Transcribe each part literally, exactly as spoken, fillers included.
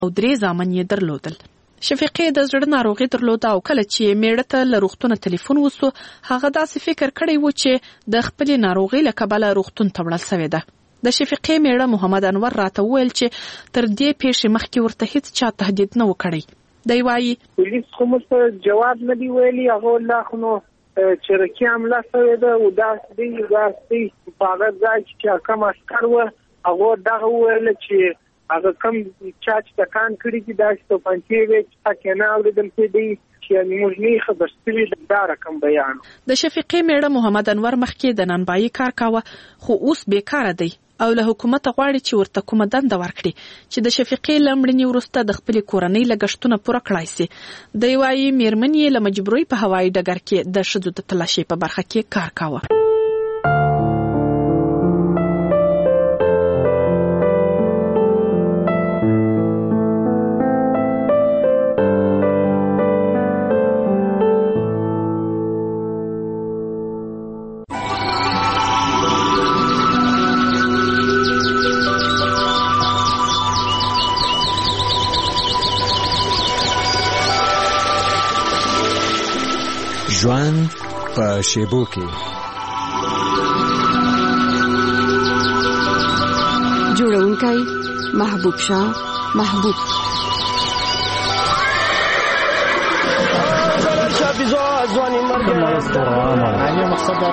او درې زامن یې درلودل. شفیقې د زړه ناروغي درلوده او کله چې میړه ته له روغتونه ټلیفون وسو هغه داسې فکر کړی و چې د خپلې ناروغۍ له کبله روغتون ته وړل سوې ده. د شفیقې میړه محمد انور راته وویل چې تر دې پیښې مخکې ورته هیڅ چا تهدید نه و کړی. دی وایي پولیس خو موږ جواب نه دی ویلي، هغه لا خو نو چرکي حمله سوې ده او داسې دی داسې په هغه ځای چې کوم عسکر و هغه دغه وویل چې هغه کوم چا چې تکان کړي چې داسې توپنچې وې چې پکې نه اورېدل کېدی چې موږ نه خبر شوي دا رقم بیان. د شفیقې میړه محمد انور مخکې د نانبایي کار کاوه خو اوس بیکاره دی او له حکومت غواړي چې ورته کومه دنده ورکړي چې د شفیقې له مړینې وروسته د خپلې کورنۍ لګښتونه پوره کړای سي. دی وایي میرمن یې له مجبورۍ په هوایي ډګر کې د ښځو د تلاشۍ په برخه کې کار کاوه. ژوند په شیبو کې جوړونکی محبوب شاه محبوب ځواني مرګ علی مقصد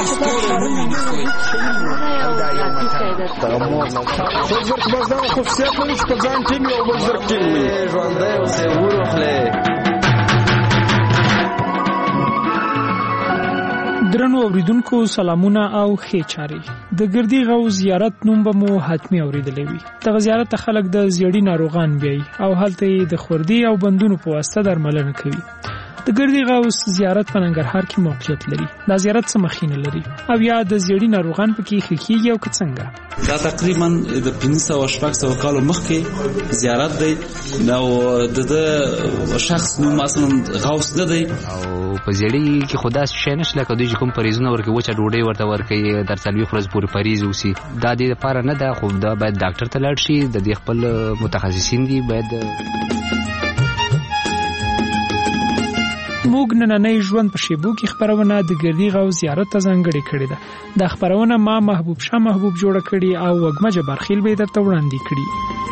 درنو اوریدونکو سلامونه او ښې چارې. د ګردي غو زیارت نوم به مو حتمی اوریدلی وي. دغه زیارت ته خلک د زیړي ناروغان بیایي او هلته یې د خوردي او بندونو په واسطه درملنه کوي. د ګردي غوث زیارت په ننګرهار کې موقعیت لري. دا زیارت څه مخینه لري او یا د زیړي ناروغان پکې ښه کیږي او که څنګه؟ دا تقریبا د پنځه سوه شپږ سوه کالو مخکې زیارت دی. نو د د شخص نوم اصلا غوث نه دی او په زیړي کې خدا شي نشته لکه دوی کوم پریزونه ورکوي وچه ډوډۍ ورته ورکوي در څلوي خرز پورې پریز وسی. دا د لپاره نه ده خو دا باید ډاکټر ته لاړ شي. د دې خپل متخصصین دي باید. موږ نننۍ ژوند په شیبو کې خبرونه د ګردي غو زیارت ته ځانګړې کړې ده. دا خبرونه ما محبوب شاه محبوب جوړه کړې او وګمجه برخیل به درته وړاندې کړي.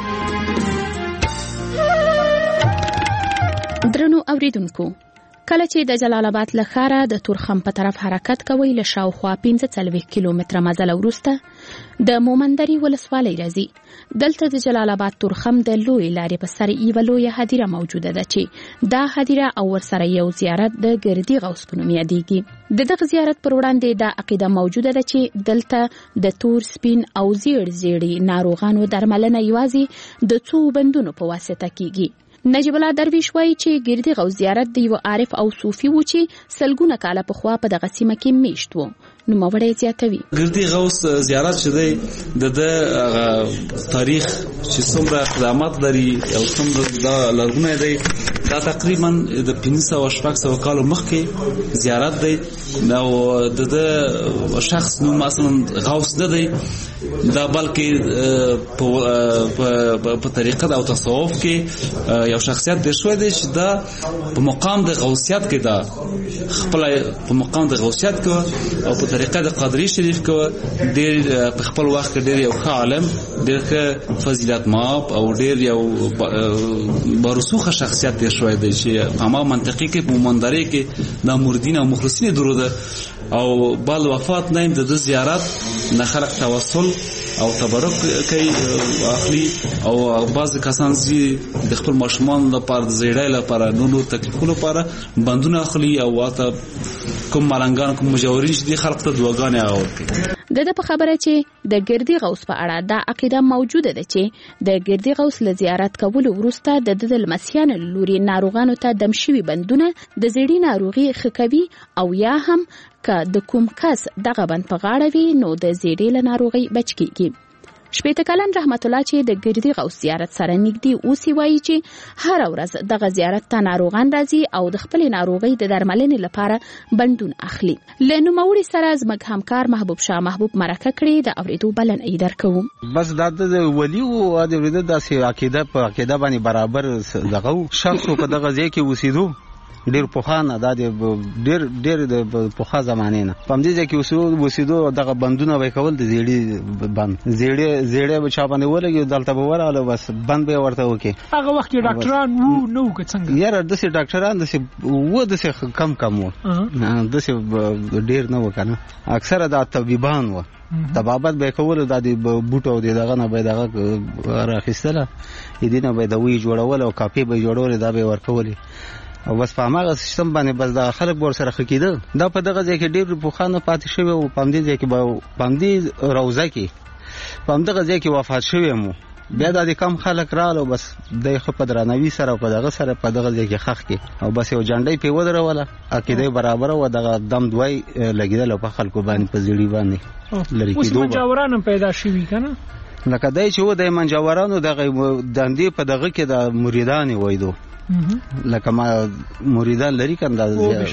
درنو اوریدونکو، کله چې د جلال آباد له ښاره د تورخم په طرف حرکت کوئ له شاوخوا پنځه څلوېښت کیلومتره مزله وروسته د مومندرې ولسوالۍ راځي. دلته د جلال آباد تورخم د لوی لارې په سر یوه لویه هدیره موجوده ده چې دا هدیره او ورسره یو زیارت د ګردي غوث په نوم یادیږي. د دغه زیارت پر وړاندې دا عقیده موجوده ده چې دلته د تور سپین او زیړ زیړي ناروغانو درملنه یوازې د څو بندونو په واسطه کیږي. نجیب الله درویش وایي چې ګردي غوث زیارت د یو عارف او صوفي و چې سلګونه کاله پخوا په دغه سیمه کې میشت و. نوموړی زیاتوي ګردي غوث زیارت چې دی د د تاریخ چې څومره اقدامات لري او څومره لرغونی دی دا تقریبا د پنځه سوه شپږ سوه کالو مخکې زیارت دی. او د د شخص نوم اصلا غوث نه دی دا بلکې په طریقه او تصوف کې یو شخصیت دی شوی دی چې دا په مقام د غوثیت کې دا خپل په مقام د غوثیت کې او په طریقه د قادری شریف کې ډېر په خپل وخت کې ډېر یو ښه عالم ډېر ښه فضیلت ماب او ډېر یو بارسوخه شخصیت دی شوی دی چې په ما منطقي کې په مومندرې کې د مردین او مخلصین درود او بعد وفات نیم د زیارت نه خلق توسل او تبرک کوي اخلي او بعض کسان زی د خپل ماشومان لپاره د زیړای لپاره نونو تکلیفونو لپاره بندونه اخلي او واته کوم ملنګان کوم مجاورین چې خلق ته دعاګانې اوري. د د په خبره چې د ګردي غوث په اړه دا عقیده موجوده ده چې د ګردي غوث له زیارت کولو وروسته د د لمسیانو لوري ناروغانو ته دم شوي بندونه د زیړي ناروغي ښه کوي او یا هم که د کوم کس دغه بند په غاړه وي نو د زیړي له ناروغۍ بچ کیږي. شپېته کلن رحمت الله چې د ګردي غوث زیارت سره نږدې اوسي وایي چې هر ورځ دغه زیارت ته ناروغان راځي او د خپل ناروغۍ د درملنې لپاره بندون اخلي. له نوموړي سره زموږ همکار محبوب شاه محبوب مرکه کړې د اورېدو بلنه یې درکوو. بس دا د ولي او د ورته داسې عقیده په عقیده باندې برابر دغه شخص په دغه ځای کې اوسېدو ډیر پوخانه دا ډیر ډیر د پوخا زمانه نه په دې ځای کې اوسېدو اوسېدو دغه بندونه وای کول د زیړی بند زیړی زیړی بچا باندې ولګي دلته به وراله بس بند به ورته وکي. هغه وخت کې ډاکټران وو نو که څنګه یاره د سي ډاکټران د سي وو د سي کم کم وو د سي ډیر نه وکنه اکثره د طبيبان وو طبابت به کول د بوټو د دغه نه به دغه راخستله یدینه به د وی جوړول او کاپی به جوړول دا به ورکول او بس په هغه سیستم باندې بس د خلک ور سره خکیده. دا په دغه ځای کې ډیر پوخانه پاتې شوی او په دې ځای کې به په دې روزه کې په دغه ځای کې وفات شوی مو بیا د کم خلک رالو بس د خپل درنوي سره په دغه سره په دغه ځای کې خخ کې او بس یو جنډي په ودروله عقیده برابر او دغه دم دوی لګیدل په خلکو باندې په زیړی باندې لری کې دوه منجوران پیدا شوی کنه لکه دای چې و د منجورانو دغه دندې په دغه کې د مریدان وایدو لکه ما مریدان لري کنده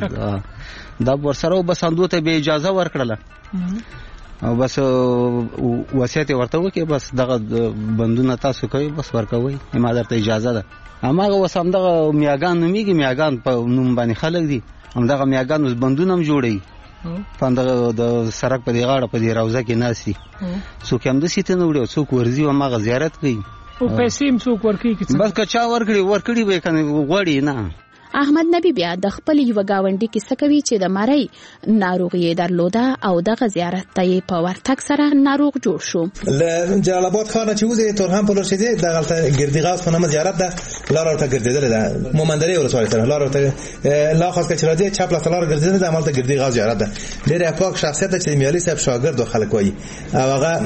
دا ورسره بس اندوته به اجازه ورکړله او بس وصیت ورته وکي بس دغه بندونه تاسو کوي بس ورکوي ما درته اجازه ده. اماغه وسم دغه میاګان نوميږي میاګان په نوم باندې خلک دي هم دغه میاګان بندونه هم جوړي پاندغه د سرک په دی غاړه په دی روزه کې ناسي څوک هم د سیته نه وړي څوک ورزي او ماغه زیارت کوي او پیسې هم څوک ورکړي بس کچا ورکړي ورکړي به کنه غوړي نه. احمد نبی بیا د خپل یو گاونډي کې سکوي چې د مړی ناروغي درلوده او دغه زیارت ته په ورتک سره ناروغ جوړ شو. ل جلال آباد خانه چې وزه تورهم په لورشيده د غلطه ګردی غاز په نامه زیارت ده لار ورته ګرځیدل ده مومندري ولسوالۍ سره لار ورته لا خاص کچ راځي چپ لاس لار ګرځیدل ده عملته ګردی غاز زیارت ده ډېر پاک شخصیت چې میالي صاحب شاګرد خلک وایي او هغه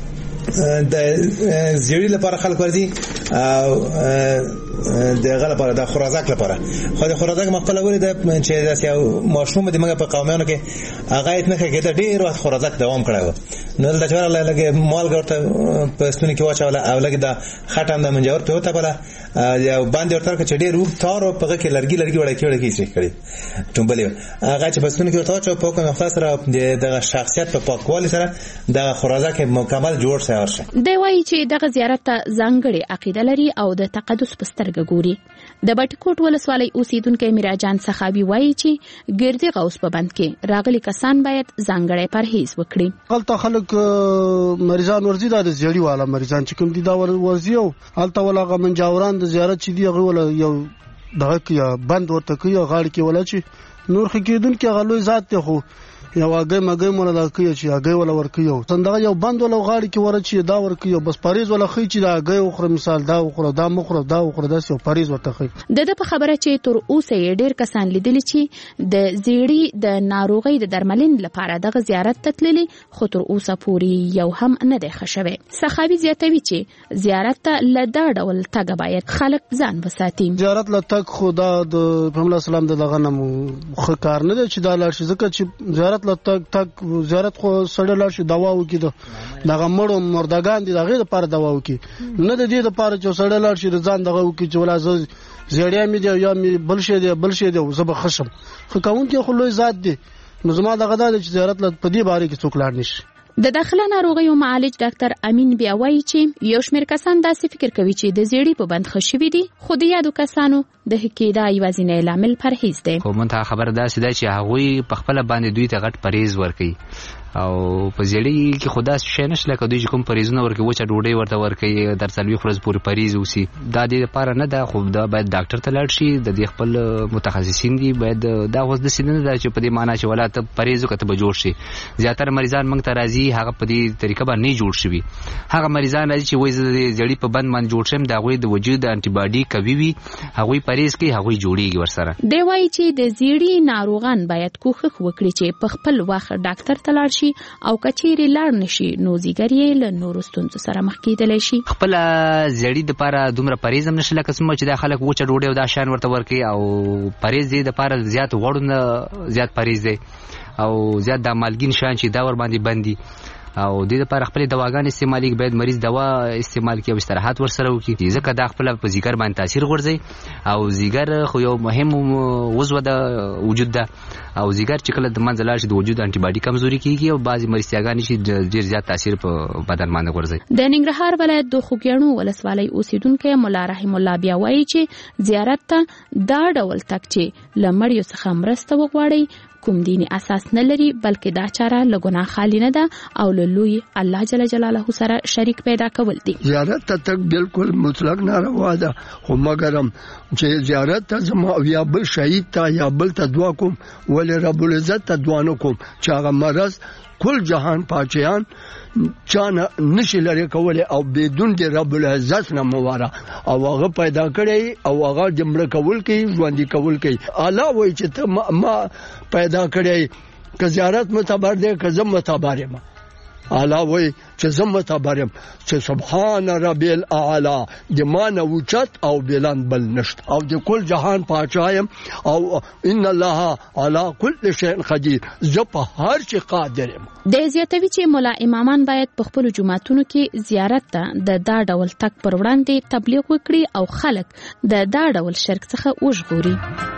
د زیړی لپاره خلک ورځي او د غل لپاره د خرازک لپاره خو د خرازک مخکله ولې د چې داسې یو ماشوم د موږ په قومانو کې هغه یې نه کېده ډېر وخت خرازک دوام کړو نو د چوره لګي مال ګورته په ستوني کې واچول او لګي د خټان د منجور په وته بلا یو باندې ورته کې ډېر روپ تارو په کې لرګي لرګي وړي کې وړي کې کړی ټومبلې هغه چې په ستوني کې ورته واچو په کوم وخت سره د شخصیت په پاکوالي سره د خرازک مکمل جوړ شي ورشه. دی وایي چې دغه زیارت ته ځانګړې عقیده لري او د تقدس په سترګه ګوري. د بټکوټ ولسوالۍ اوسیدونکو میراجان سخاوي وایي چې ګردي غوث په بند کې راغلي کسان باید ځانګړی پرهیز وکړي. هلته خلک مریضان ورزي د زیړی والا مریضان چې کوم دي دا ورزي او هلته ولغه منجاوران د زیارت چې دی هغه ول یو دغه کې بند ورته کوي غاړ کې ولا چې نور خکېدونکو غلوې ذات ته خو یو هغه مګې مونږ دا کوي چې هغه ولا ورکیو څنګه یو بند ولا غاړي کې ورچی دا ورکیو بس پاریز ولا خي چې دا هغه خو مثال دا خو دا مخره دا خو دا یو پاریز ورته خي. د په خبره چې تر اوسه ډیر کسان لیدل چې د زیړی د ناروغي د درملنې لپاره دغه زیارت ته تللي خو تر اوسه پوری یو هم نه دی خښوي. سخاوي زیاتوي چې زیارت ته لدا ډول تګ باید خلک ځان وساتي. زیارت لته خو دا د پیغمبر اسلام د دغه نمو خو کار نه دی چې دا لار شي ځکه چې زیارت لته تک زیارت خو سړی لار شي دوا وکي دغه مړو مردگان دي دغه لپاره دوا وکي نه د دې لپاره چې سړی لار شي ځان دغه وکي چې ولا زیړیا می دی یا می بلشه دی بلشه دی زب خشم خو کوم کې خو لوی ذات دی نو زما دغه د زیارت لته په دې باره کې څوک لاړ نشي. د داخله ناروغیو معالج ډاکټر امین بیا وایي چې یو شمېر کسان داسې فکر کوي چې د زیړی په بند خښوي دي خو د یادو کسانو د حکیدا یوازینی لامل پرهیز دی. خو مونږ ته خبر داسې ده چې هغوی په خپل باندې دوی ته غټ پرهیز ورکوي او په زیړی کې خدا شي نشله کدی چې کوم پریزونه ورکوي وچه ډوډۍ ورته ورکوي در څلوي خرز پورې پریز وسی دا د لپاره نه ده خو دا باید ډاکټر ته لاړ شي د دې خپل متخصصین دي باید دا اوس د سینې نه چې په دې معنی چې ولاته پریزو کته به جوړ شي. زیاتره مریضان موږ ته راځي هغه په دې طریقه باندې جوړ شي هغه مریضان راځي چې وایي د زیړی په بند باندې جوړ شم دا غوي د وجود انټي باډي کوي وي هغه پریز کوي هغه جوړيږي ورسره. دی وایي چې د زیړی ناروغان باید کوښښ وکړي چې په خپل وخت ډاکټر ته لاړ شي او کچېری لاړ نشي نو زیګریه له نورو ستونزو سره مخ کېدلی شي. خپل زړی د لپاره دومره پریزم نشي لکه څنګه چې د خلک وچه ډوډۍ او دا شان ورته ورکي او پریز دی د لپاره زیات وړونه زیات پریز دی او زیات د مالګین شان چې دا ور باندې بندي او د دې لپاره خپل دواګان استعمالي باید مریض دوا استعمال کوي او استراحت ورسره وکړي ځکه دا خپل په ځیګر باندې تاثیر غورځي او ځیګر خو یو مهم عضو د وجود ده او ځیګر چې کله د منځ لاړ شي د وجود انټي باډي کمزوري کیږي او بعضی مریضیاګان شي ډیر زیات تاثیر په بدن باندې غورځي. د ننګرهار ولایت د خوګیاڼو ولسوالۍ اوسیدونکو مولا رحیم الله بیا وایي چې زیارت ته دا ډول تک چې لمړیو څخه مرسته وغواړي کوم دیني اساس نه لري بلکې دا چاره له ګناه خالی نه ده او له لوی الله جل جلاله سره شریک پیدا کول دي. زیارت ته تک بالکل مطلق ناروا ده خو مګرم چې زیارت ته زما یا بل شهید ته یا بل ته دعا کوم ول رب العزت ته دعا نکوم چې هغه مرز کل جهان پاچیان چانه نشي لري کولای او بدون د رب العزت نه مواره او هغه پیدا کړی او هغه جمله کول کوي ژوندۍ کول کوي الله وایي چې ته ما پیدا کړی که زیارت متبر دی که زم متبر یم الله وایي چې زم متبر یم چې سبحان ربی الاعلى د مانه اوچت او بلند بل نشت او د کل جهان پاچایم او ان الله على كل شيء قدير زه په هر شي قادر یم. د زیاتوي چې مولا امامان باید په خپل جماعتونو کې زیارت ته د دا ډول تک پر وړاندې تبلیغ وکړي او خلک د دا ډول شرک څخه وژغوري.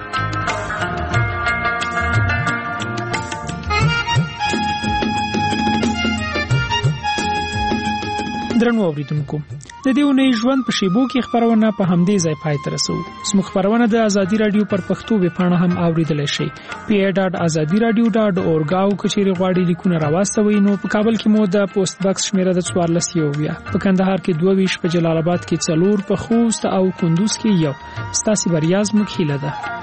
درنو اوریدونکو د دې ونې ژوند په شیبو کې خبرونه په همدې ځای پای ته رسو. زموږ خبرونه د ازادي رادیو پر پښتو ویبپاڼه هم اوریدلای شئ. پی ای ډاټ ازادي رادیو ډاټ اورګ او کچېری غواړي لیکونه راوستوي نو په کابل کې مو د پوسټ باکس شمیره د څوارلس یو بیا په کندهار کې دوه ویش په جلال آباد کې څلور په خوست او کندوز کې یو ستاسو بریاز مخیله ده.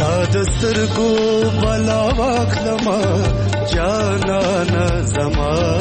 سترګو بلا واخلم جانان زما